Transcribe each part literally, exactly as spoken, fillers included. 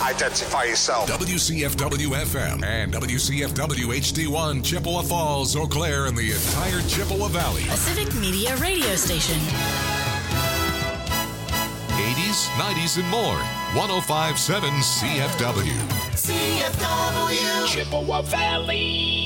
Identify yourself. W C F W F M and W C F W H D one, Chippewa Falls, Eau Claire, and the entire Chippewa Valley. A Civic Media radio station. eighties, nineties, and more. one oh five point seven C F W. C F W. Chippewa Valley.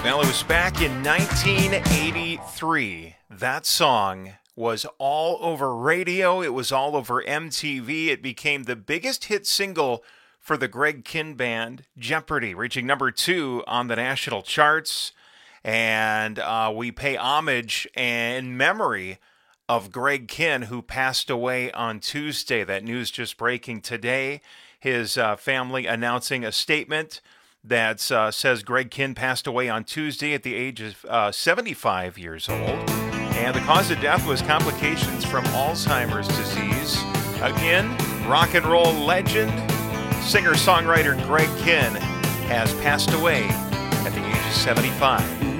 Well, it was back in nineteen eighty-three. That song was all over radio. It was all over M T V. It became the biggest hit single for the Greg Kihn Band, Jeopardy, reaching number two on the national charts. And uh, we pay homage in memory of Greg Kihn, who passed away on Tuesday. That news just breaking today. His uh, family announcing a statement that uh, says Greg Kihn passed away on Tuesday at the age of uh, seventy-five years old. And the cause of death was complications from Alzheimer's disease. Again, rock and roll legend, singer-songwriter Greg Kihn has passed away at the age of seventy-five.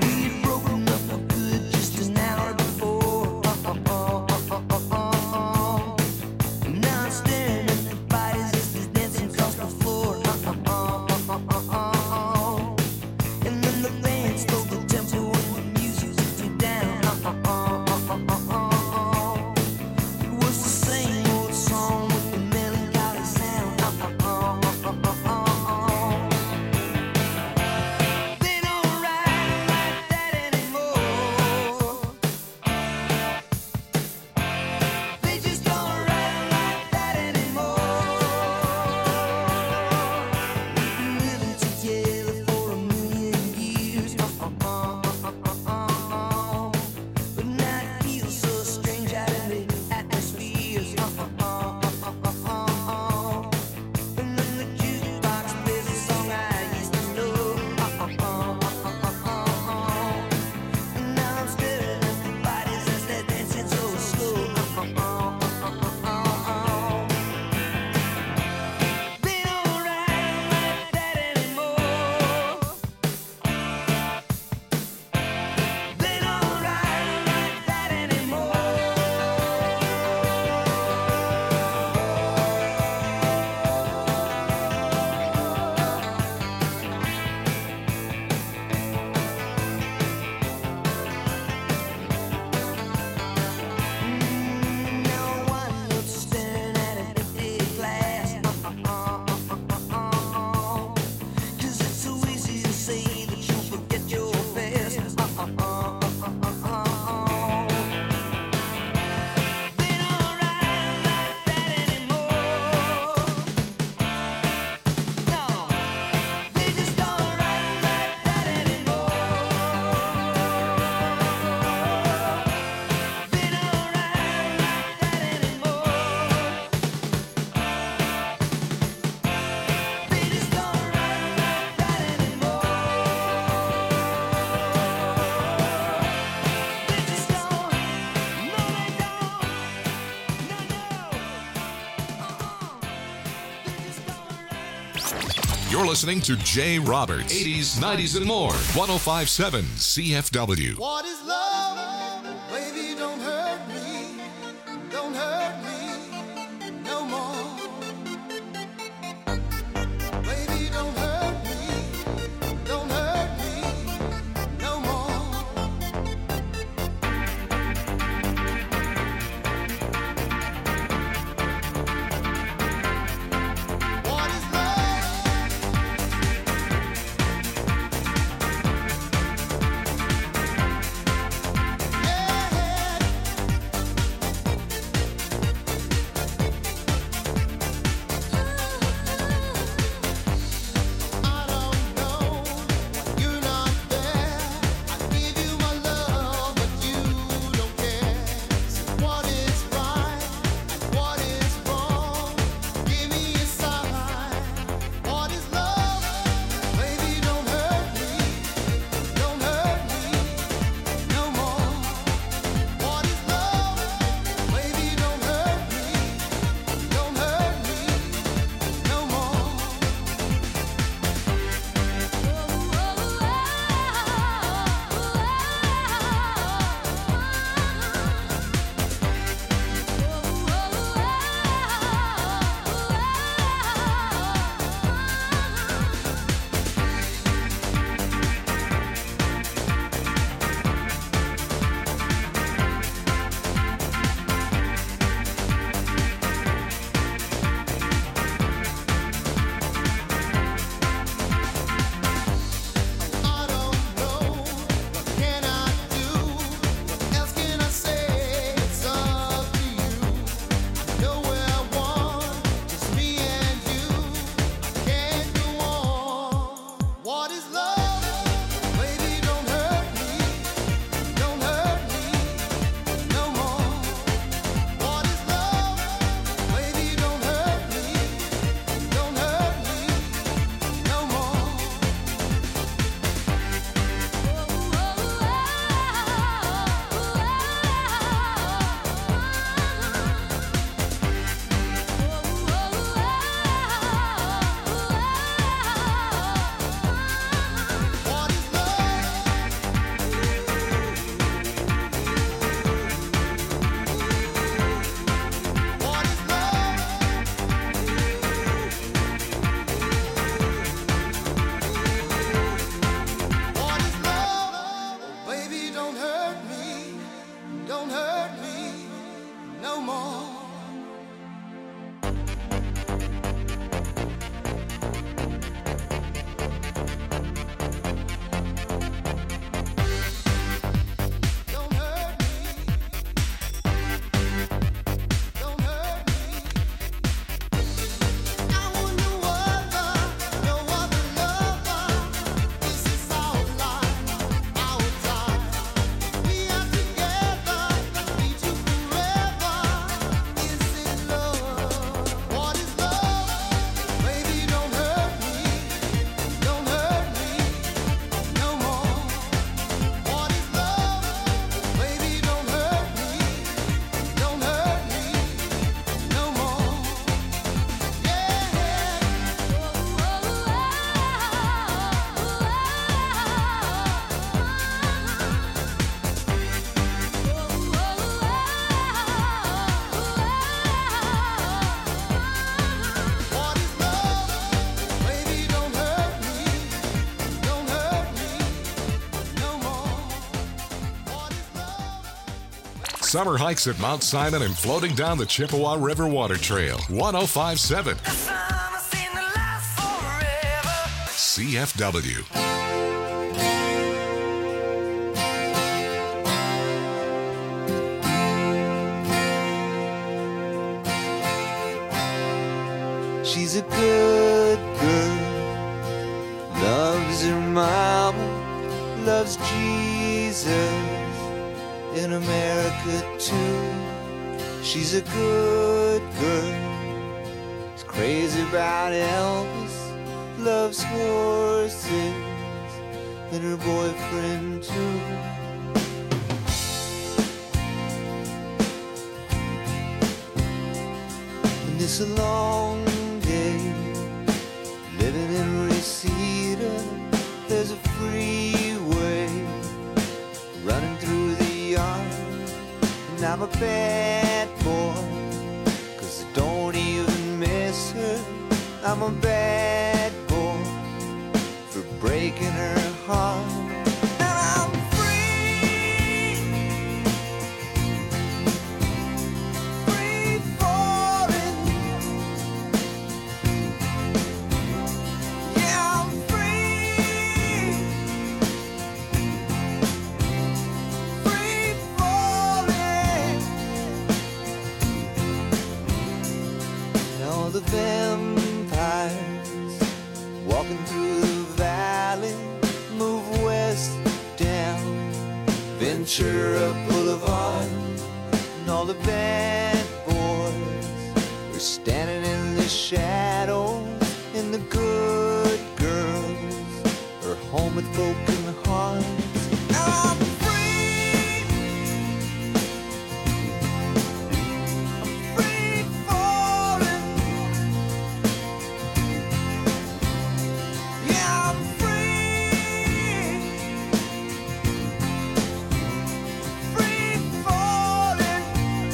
You're listening to Jay Roberts, eighties, nineties, and more. one oh five point seven C F W. What is love? Baby, don't hurt me. Don't hurt me no more. Baby, don't hurt me. Don't hurt me no more. What is love? Summer hikes at Mount Simon and floating down the Chippewa River Water Trail. one oh five point seven C F W. She's a good girl, loves her mama, loves Jesus, in America too. She's a good girl, is crazy about Elvis, loves horses, and her boyfriend too. And it's a long day living in Reseda. There's a freeway running through the yard, and I'm a bad boy, 'cause I don't even miss her. I'm a bad boy for breaking her heart. And I'm free, free falling. Yeah, I'm free, free falling. And all the vampires walking through the valley move west down Ventura Boulevard, and all the bad boys are standing in the shadows, and the good girls are home with broken hearts. And I'm free, I'm free falling. Yeah, I'm free, free falling.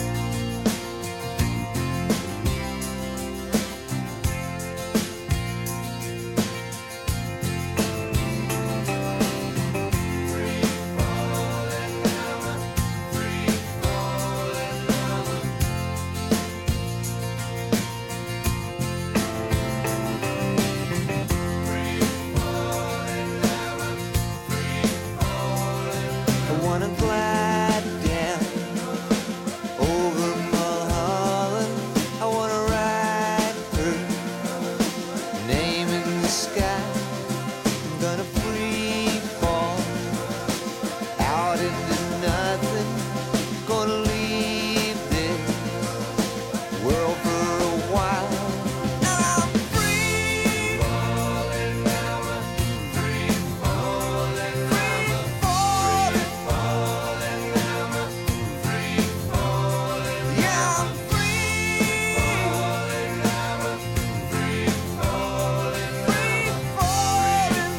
I wanna glide down over Mulholland. I wanna write her name in the sky. I'm gonna free fall out into nothing. Gonna leave this world for a while. And I'm free, falling, free falling, free falling, free falling. Yeah, I'm free, falling, free falling, free falling,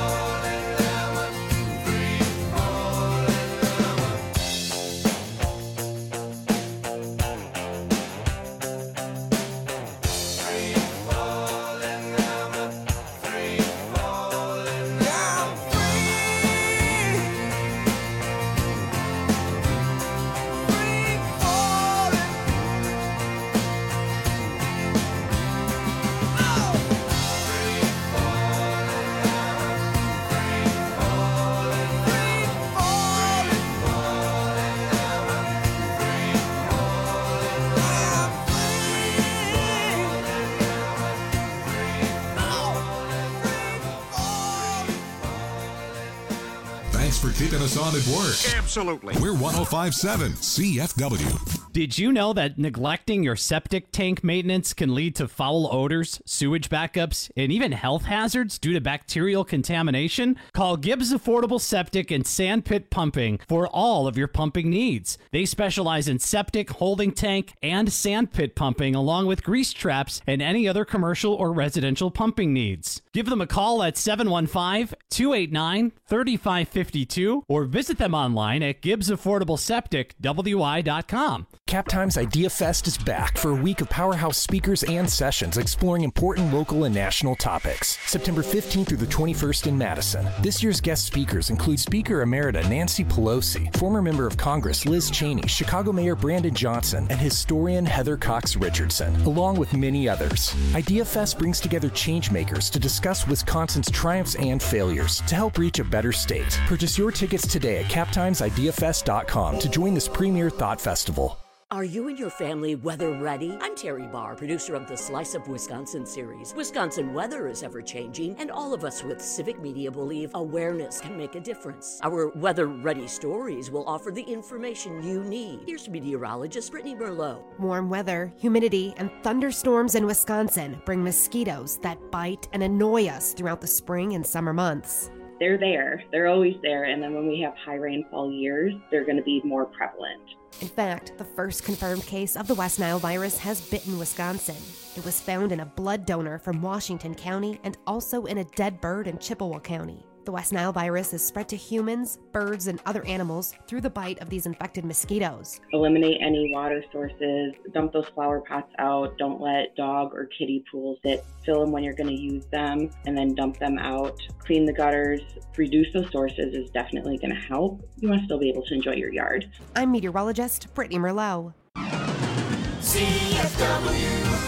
free falling. Yeah, I'm free, free falling. Thanks for keeping us on at work. Absolutely. We're one oh five point seven C F W. Did you know that neglecting your septic tank maintenance can lead to foul odors, sewage backups, and even health hazards due to bacterial contamination? Call Gibbs Affordable Septic and Sandpit Pumping for all of your pumping needs. They specialize in septic, holding tank, and sandpit pumping, along with grease traps and any other commercial or residential pumping needs. Give them a call at seven one five, two eight nine, three five five two or visit them online at gibbs affordable septic w i dot com. Cap Times Idea Fest is back for a week of powerhouse speakers and sessions exploring important local and national topics. September fifteenth through the twenty-first in Madison. This year's guest speakers include Speaker Emerita Nancy Pelosi, former member of Congress Liz Cheney, Chicago Mayor Brandon Johnson, and historian Heather Cox Richardson, along with many others. Idea Fest brings together changemakers to discuss Wisconsin's triumphs and failures to help reach a better state. Purchase your tickets today at cap times idea fest dot com to join this premier thought festival. Are you and your family weather ready? I'm Terry Barr, producer of the Slice of Wisconsin series. Wisconsin weather is ever-changing, and all of us with civic media believe awareness can make a difference. Our weather-ready stories will offer the information you need. Here's meteorologist Brittany Merlot. Warm weather, humidity, and thunderstorms in Wisconsin bring mosquitoes that bite and annoy us throughout the spring and summer months. They're there. They're always there. And then when we have high rainfall years, they're going to be more prevalent. In fact, the first confirmed case of the West Nile virus has bitten Wisconsin. It was found in a blood donor from Washington County and also in a dead bird in Chippewa County. The West Nile virus is spread to humans, birds, and other animals through the bite of these infected mosquitoes. Eliminate any water sources, dump those flower pots out, don't let dog or kitty pools sit. Fill them when you're going to use them, and then dump them out. Clean the gutters, reduce those sources is definitely going to help. You want to still be able to enjoy your yard. I'm meteorologist Brittany Merlot. C F W.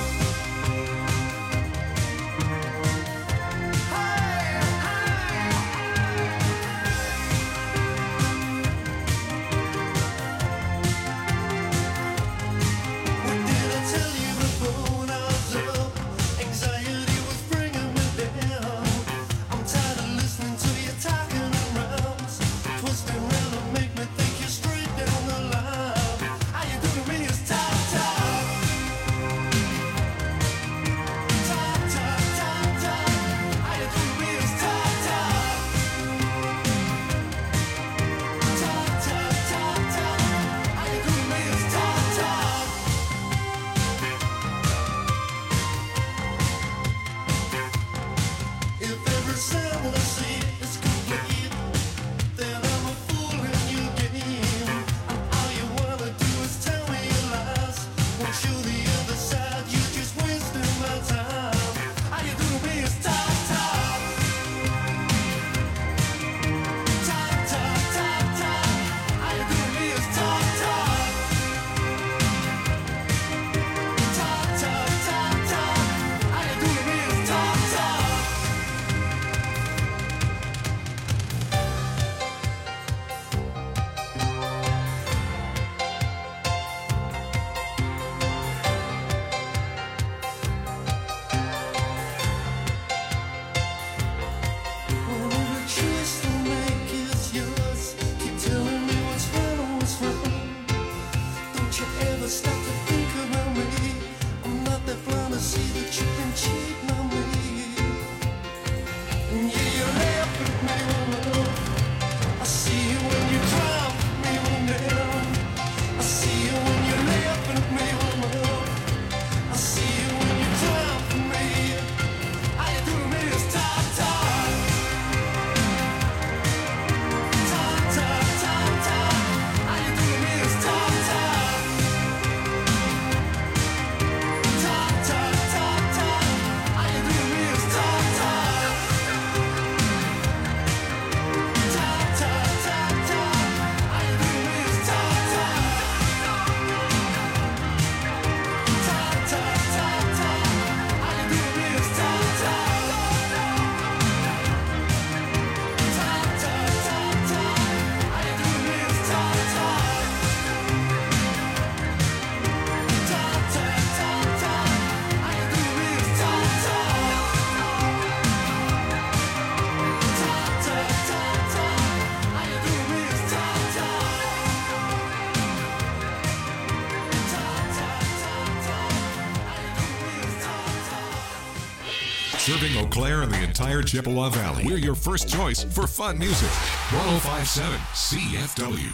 Serving Eau Claire and the entire Chippewa Valley. We're your first choice for fun music. one oh five point seven C F W.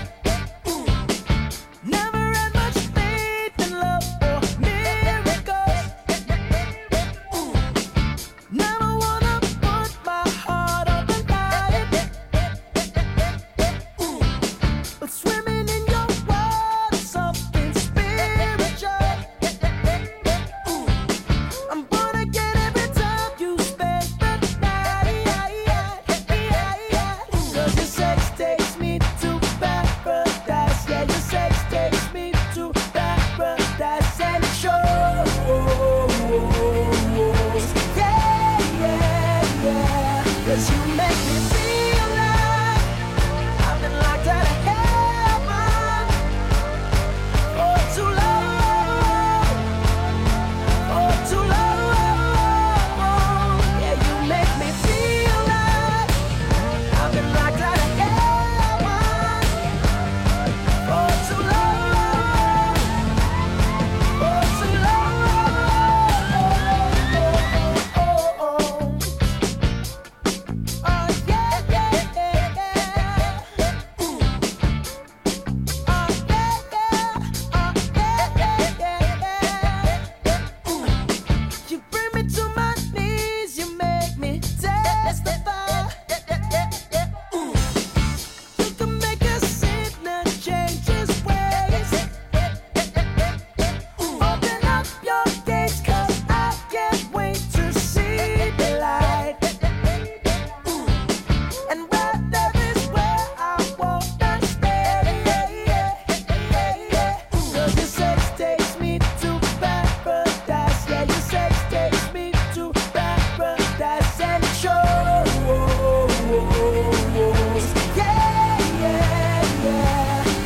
Never had much faith in love or miracles.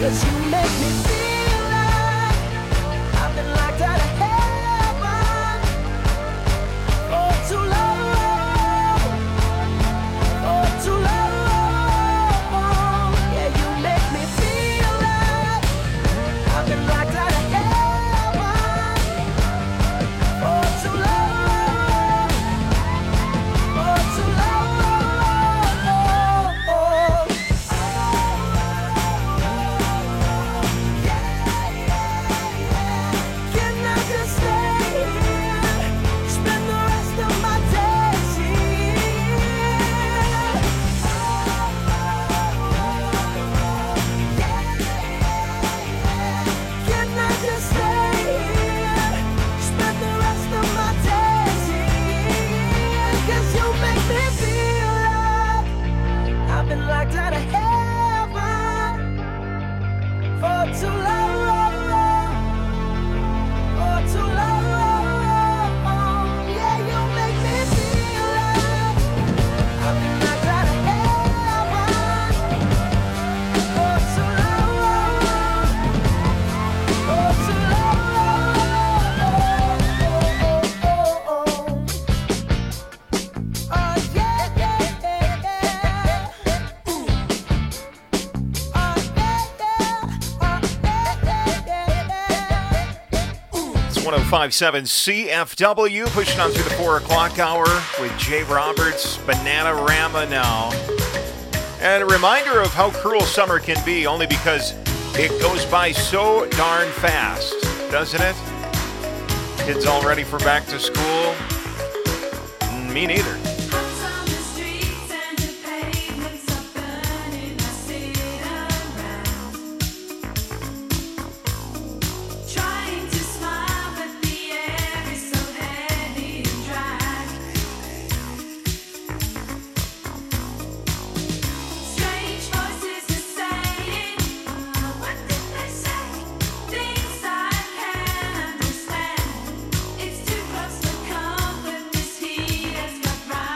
'cause you make me feel like I've been locked out of heaven for too long, for too long. Yeah, you make me feel like I've been locked out of heaven for too long, for too long. Can I just stay here, spend the rest of my days here? Can I just stay here, spend the rest of my days here? 'Cause you make me feel like I've been locked out of heaven for too long, for too long. Yeah, you make me feel like I've been locked out of heaven for too long, for too long. Oh yeah, yeah, yeah, yeah. Ooh. Oh yeah, yeah. Oh yeah, yeah, yeah. Ooh. It's one oh five point seven C F W, pushing on through the four o'clock hour with Jay Roberts, Bananarama now. And a reminder of how cruel summer can be, only because it goes by so darn fast, doesn't it? Kids all ready for back to school? Mm, Me neither. It's too close for comfort. This heat has got right.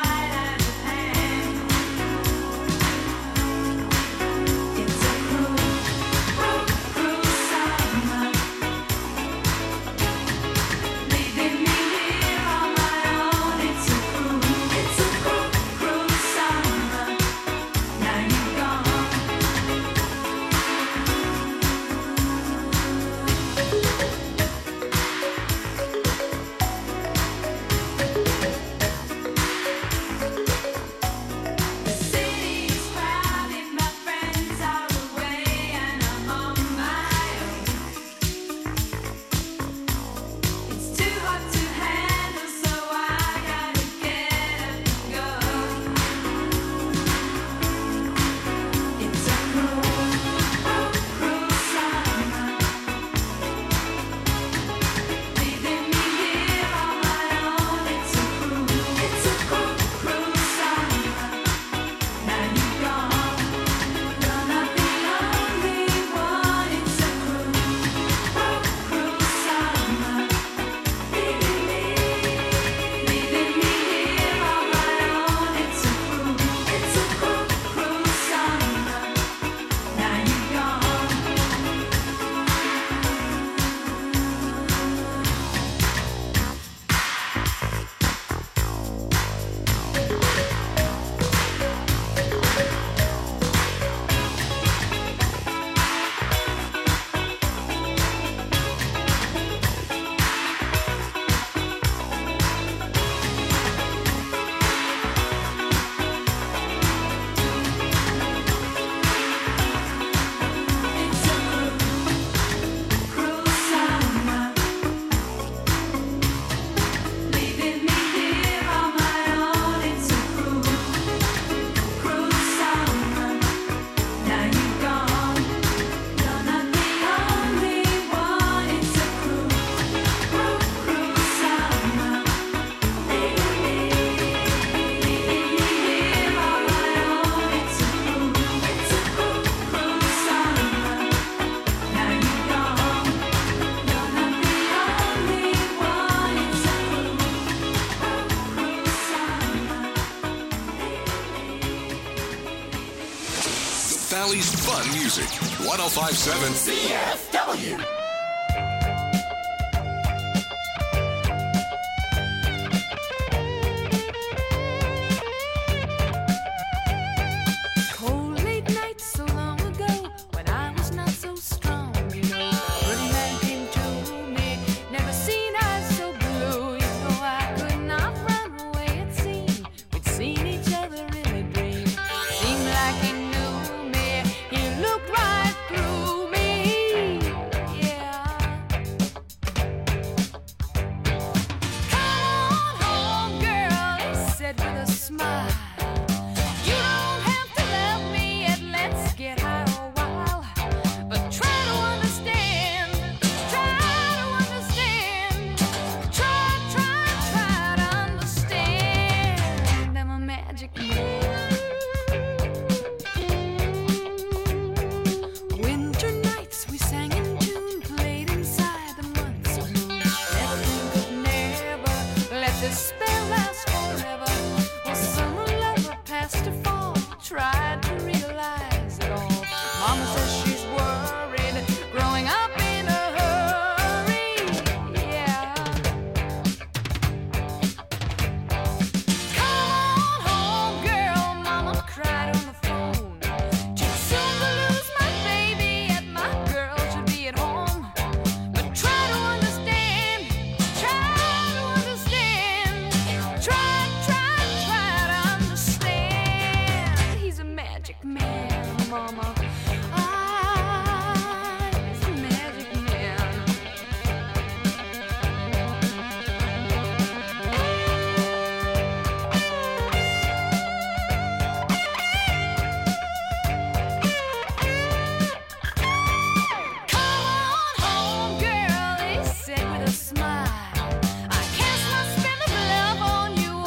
Valley's fun music. one oh five point seven C F W.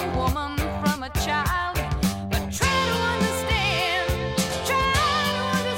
Child, but try to understand, try to understand.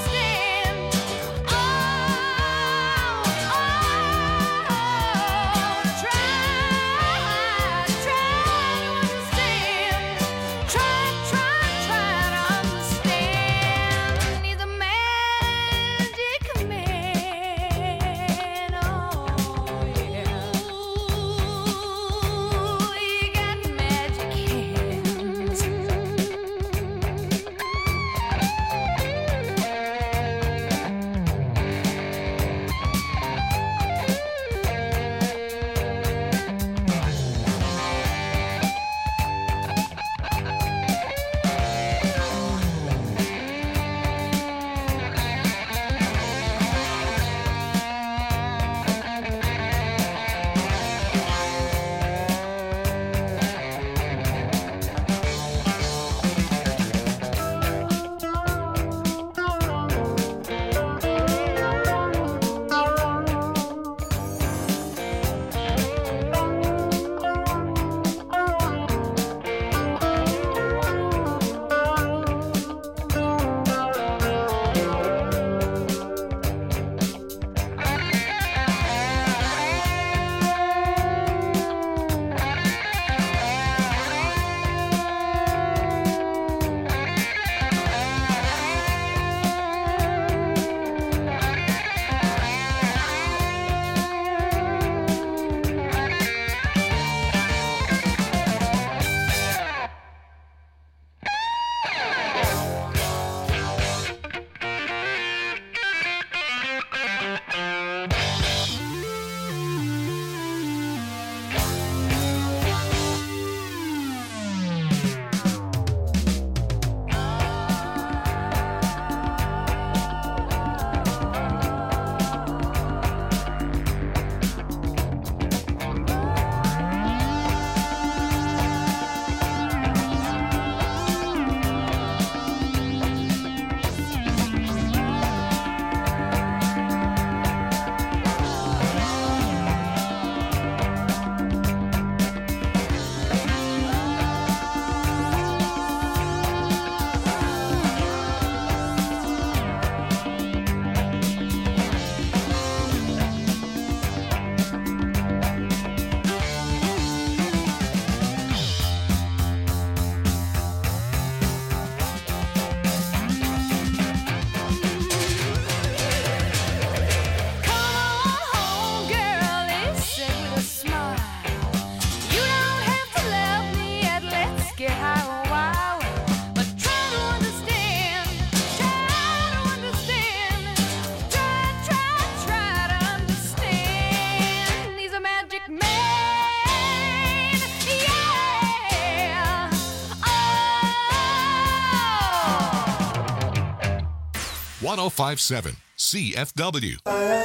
one oh five point seven C F W.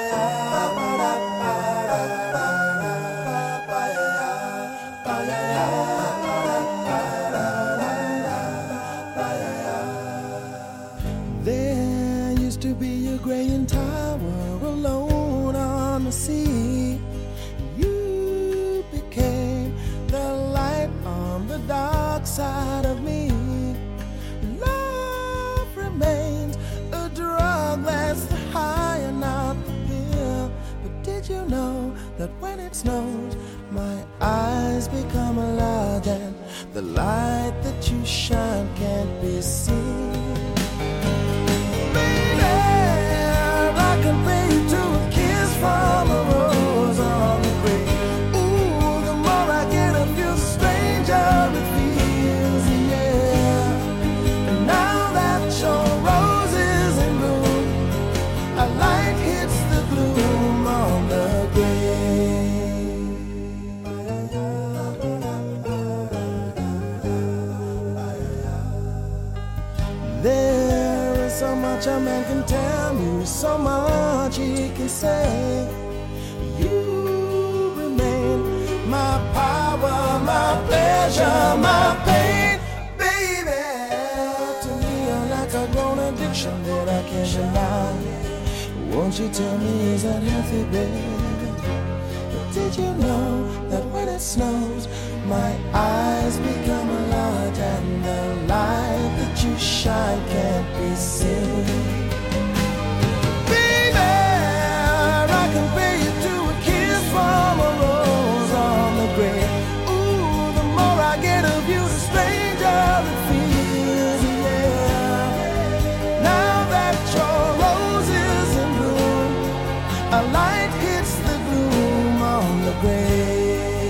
There used to be a graying tower alone on the sea. You became the light on the dark side of me. Love remains a drug that's the high and not the pill. But did you know that when it snows, my eyes become large and the light that you shine can't be seen? I can pay you to a kiss from a rose on the grave. Ooh, the more I get of you, the stranger it feels, yeah. And now that your rose is in bloom, a light hits the gloom on the grave. There is so much a man can tell me, so much he can say. You remain my power, my pleasure, my pain, baby. To me, you're like a grown addiction that I can't deny. Won't you tell me, is that healthy, baby? But did you know that when it snows, my eyes become large and the light that you shine can't be seen? I can pay you to a kiss from a rose on the grave. Ooh, the more I get of you, the stranger it feels, yeah. Now that your rose is in bloom, a light hits the gloom on the grave.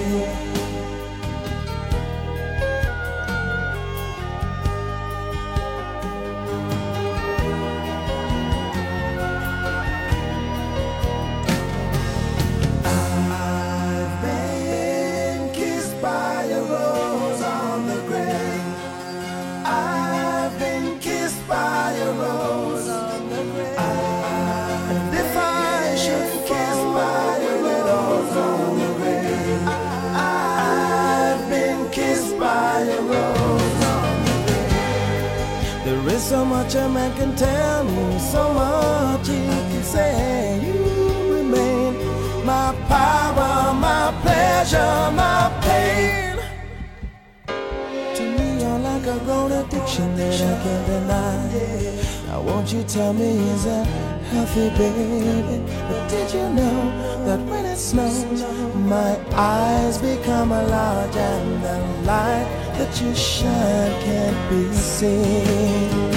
So much a man can tell me, so much he can say. You remain my power, my pleasure, my pain. To me, you're like a grown addiction that I can't deny. Now won't you tell me, is that healthy, baby? But did you know that when it snows, my eyes become large and the light that you shine can't be seen?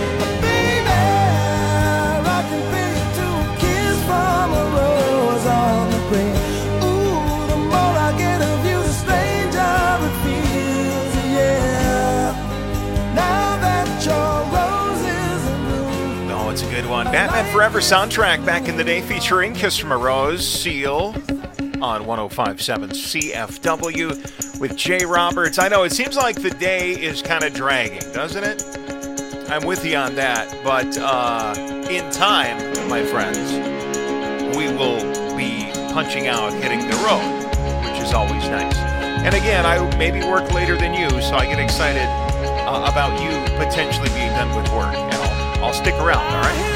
One. Batman Forever soundtrack back in the day featuring Kiss from a Rose, Seal on one oh five point seven C F W with Jay Roberts. I know it seems like the day is kind of dragging, doesn't it? I'm with you on that, but uh, in time, my friends, we will be punching out, hitting the road, which is always nice. And again, I maybe work later than you, so I get excited uh, about you potentially being done with work. And I'll, I'll stick around, all right?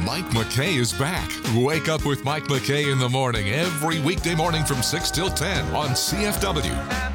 Mike McKay is back. Wake up with Mike McKay in the morning every weekday morning from six till ten on C F W.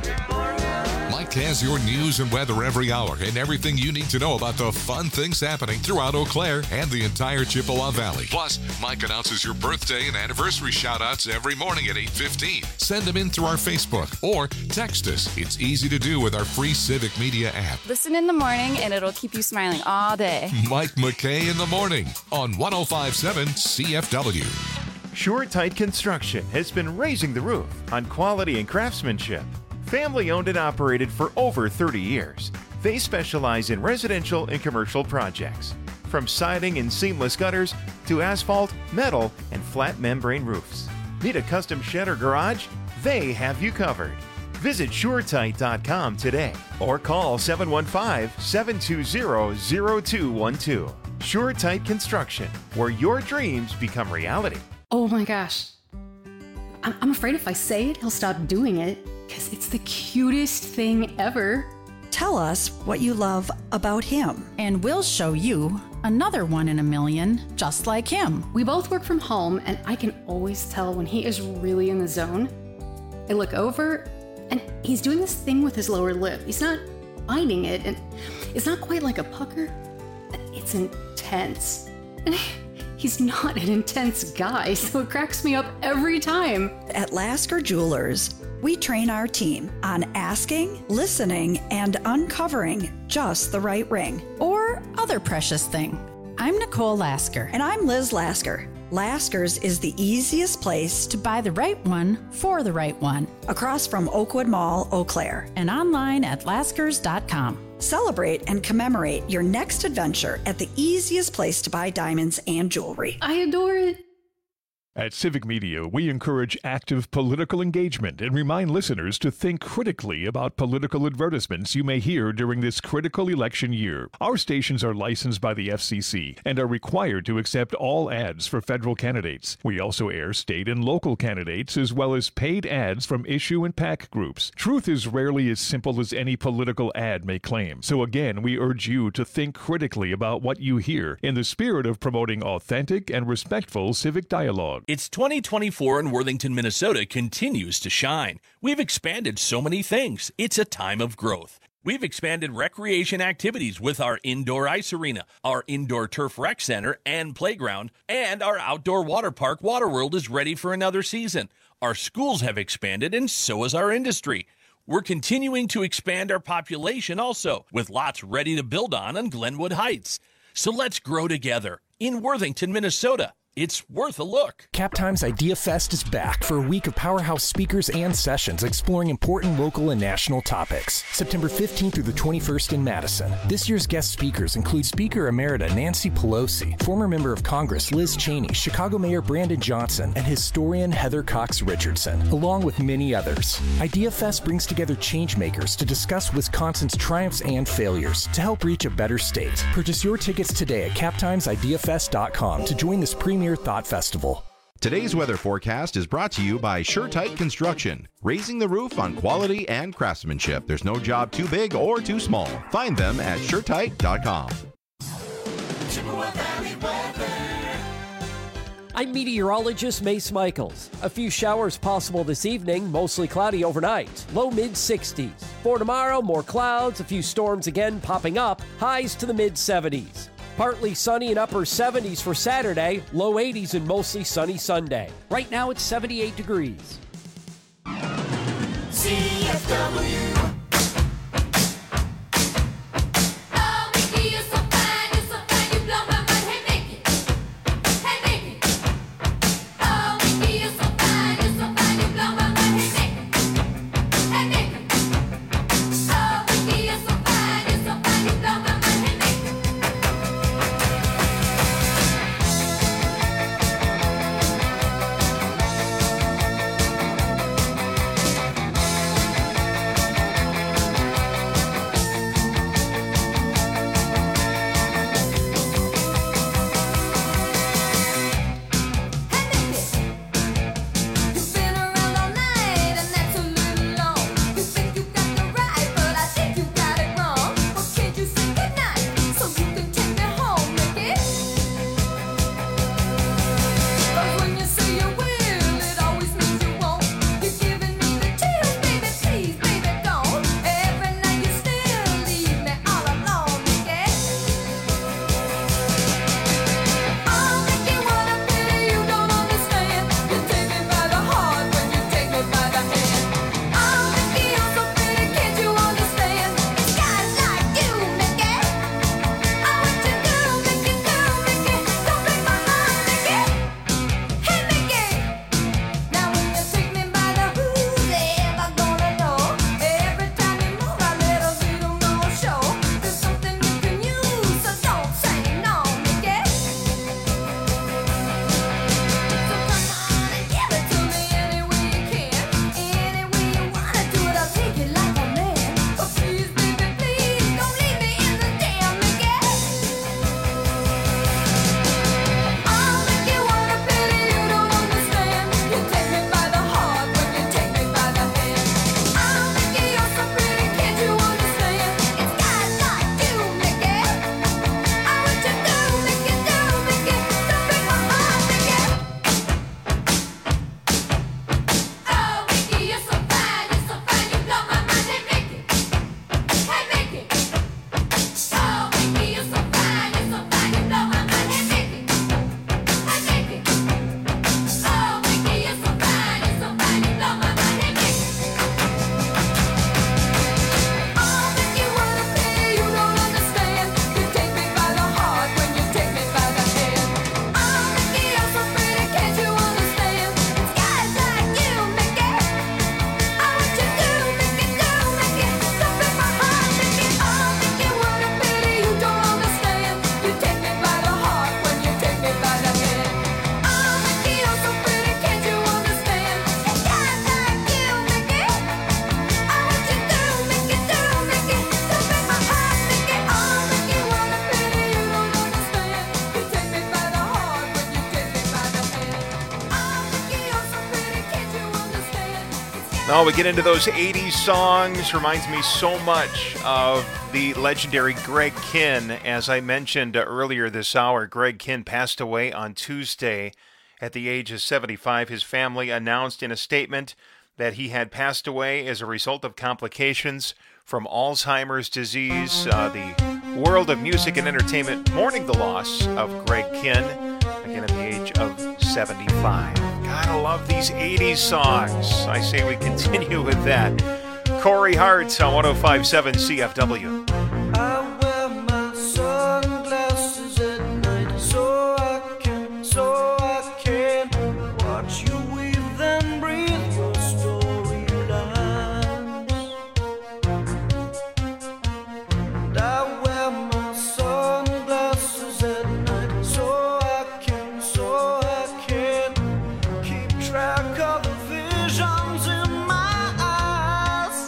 Mike has your news and weather every hour and everything you need to know about the fun things happening throughout Eau Claire and the entire Chippewa Valley. Plus, Mike announces your birthday and anniversary shout-outs every morning at eight fifteen. Send them in through our Facebook or text us. It's easy to do with our free Civic Media app. Listen in the morning and it'll keep you smiling all day. Mike McKay in the morning on one oh five point seven C F W. SureTight Construction has been raising the roof on quality and craftsmanship. Family owned and operated for over thirty years. They specialize in residential and commercial projects, from siding and seamless gutters to asphalt, metal, and flat membrane roofs. Need a custom shed or garage? They have you covered. Visit SureTight dot com today or call seven one five, seven two zero, zero two one two. SureTight Construction, where your dreams become reality. Oh my gosh. I'm, I'm afraid if I say it, he'll stop doing it. Because it's the cutest thing ever. Tell us what you love about him. And we'll show you another one in a million just like him. We both work from home, and I can always tell when he is really in the zone. I look over, and he's doing this thing with his lower lip. He's not biting it, and it's not quite like a pucker. It's intense. And he's not an intense guy, so it cracks me up every time. At Lasker Jewelers, we train our team on asking, listening, and uncovering just the right ring. Or other precious thing. I'm Nicole Lasker. And I'm Liz Lasker. Lasker's is the easiest place to buy the right one for the right one. Across from Oakwood Mall, Eau Claire. And online at laskers dot com. Celebrate and commemorate your next adventure at the easiest place to buy diamonds and jewelry. I adore it. At Civic Media, we encourage active political engagement and remind listeners to think critically about political advertisements you may hear during this critical election year. Our stations are licensed by the F C C and are required to accept all ads for federal candidates. We also air state and local candidates as well as paid ads from issue and PAC groups. Truth is rarely as simple as any political ad may claim. So again, we urge you to think critically about what you hear in the spirit of promoting authentic and respectful civic dialogue. It's twenty twenty-four and Worthington, Minnesota continues to shine. We've expanded so many things. It's a time of growth. We've expanded recreation activities with our indoor ice arena, our indoor turf rec center and playground, and our outdoor water park Waterworld is ready for another season. Our schools have expanded and so has our industry. We're continuing to expand our population also, with lots ready to build on on Glenwood Heights. So let's grow together in Worthington, Minnesota. It's worth a look. Cap Times Idea Fest is back for a week of powerhouse speakers and sessions exploring important local and national topics. September fifteenth through the twenty-first in Madison. This year's guest speakers include Speaker Emerita Nancy Pelosi, former member of Congress Liz Cheney, Chicago Mayor Brandon Johnson, and historian Heather Cox Richardson, along with many others. Idea Fest brings together changemakers to discuss Wisconsin's triumphs and failures to help reach a better state. Purchase your tickets today at cap times idea fest dot com to join this premium Thought Festival. Today's weather forecast is brought to you by SureTight Construction, raising the roof on quality and craftsmanship. There's no job too big or too small. Find them at sure tight dot com. Chippewa Valley weather. I'm meteorologist Mace Michaels. A few showers possible this evening, mostly cloudy overnight. Low mid sixties. For tomorrow, more clouds, a few storms again popping up, highs to the mid seventies. Partly sunny and upper seventies for Saturday, low eighties and mostly sunny Sunday. Right now it's seventy-eight degrees. C F W. Oh, we get into those eighties songs. Reminds me so much of the legendary Greg Kihn. As I mentioned earlier this hour, Greg Kihn passed away on Tuesday at the age of seventy-five. His family announced in a statement that he had passed away as a result of complications from Alzheimer's disease. Uh, the world of music and entertainment mourning the loss of Greg Kihn, again at the age of seventy-five. Gotta love these eighties songs. I say we continue with that. Corey Hart on one oh five point seven C F W. I wear my sunglasses at night so I can, so I can watch you weave and breathe your storyline. And I wear my sunglasses at night so I can, so I can keep track of the visions in my eyes.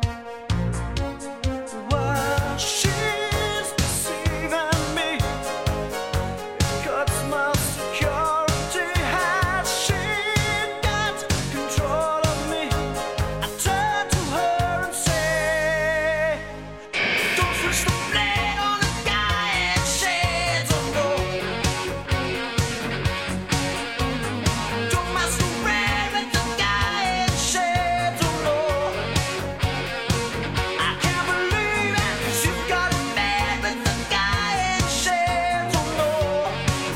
While she's deceiving me, it cuts my security. Has she got control of me? I turn to her and say, don't switch the blade on a guy and shades of gold. Don't masquerade with the guy in shades of gold. I can't believe it, 'cause you've got a man with the guy in shades of gold.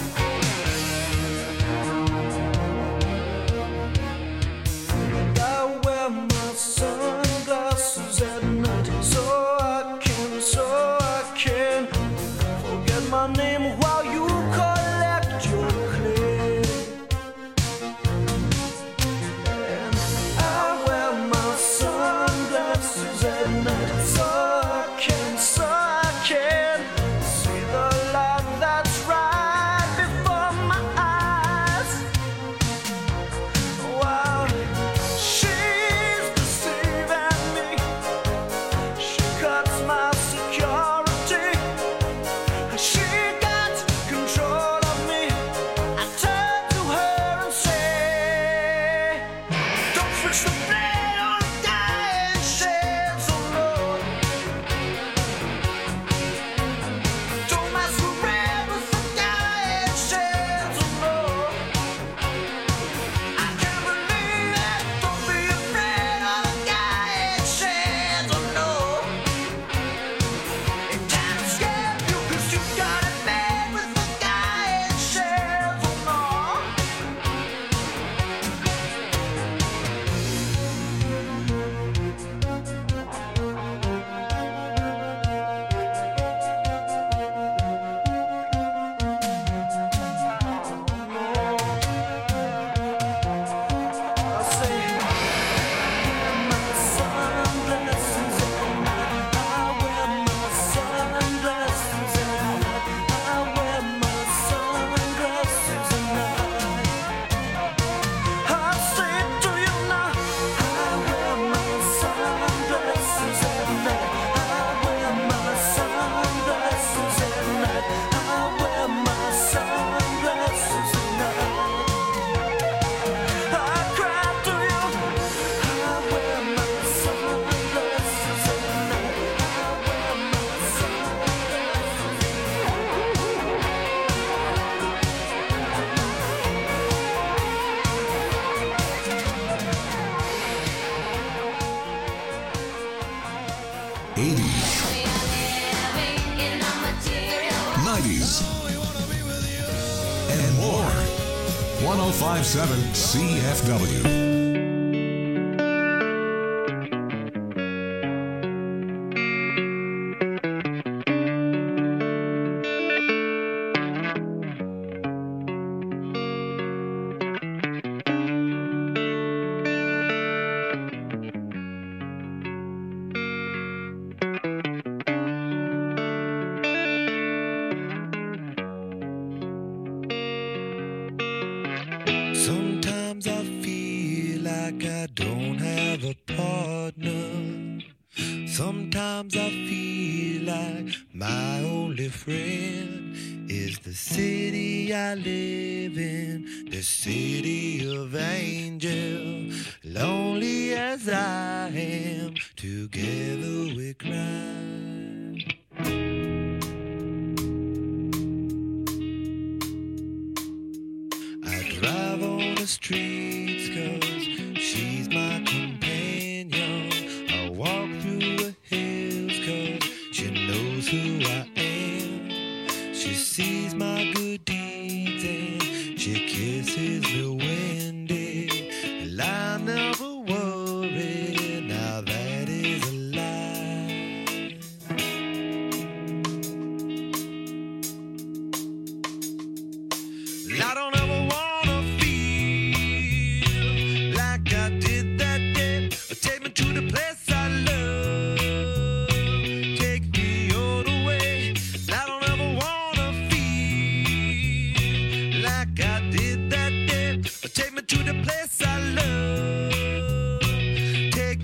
I wear my sunglasses at night so I can, so I can forget my name while you collect your clay. And I wear my sunglasses at night so I can, so I can see the light that's right before my eyes. While she's deceiving me, she cuts my security. She got control of me. I turn to her and say, don't switch the blade on a guy in shades of gold. Don't masquerade with the guy in shades of gold. I can't believe it. Don't be afraid of the guy in shades of gold. It can't escape you 'cause you got it made with the guy in shades of gold. I say, wear my sunglasses at night. I wear my sunglasses at night. I wear my sunglasses at night. I say it to you now. I wear my sunglasses at night. I wear my sunglasses at night. I wear my sunglasses at night. I cry to you. I wear my sunglasses at night. I wear my sunglasses. eighties, nineties, and more. one oh five point seven C F W. Sometimes I feel like I don't have a partner. Sometimes I feel like my only friend is the city See, I live in the city of angels, lonely as I am, together we cry. I drive on the streets 'cause she's my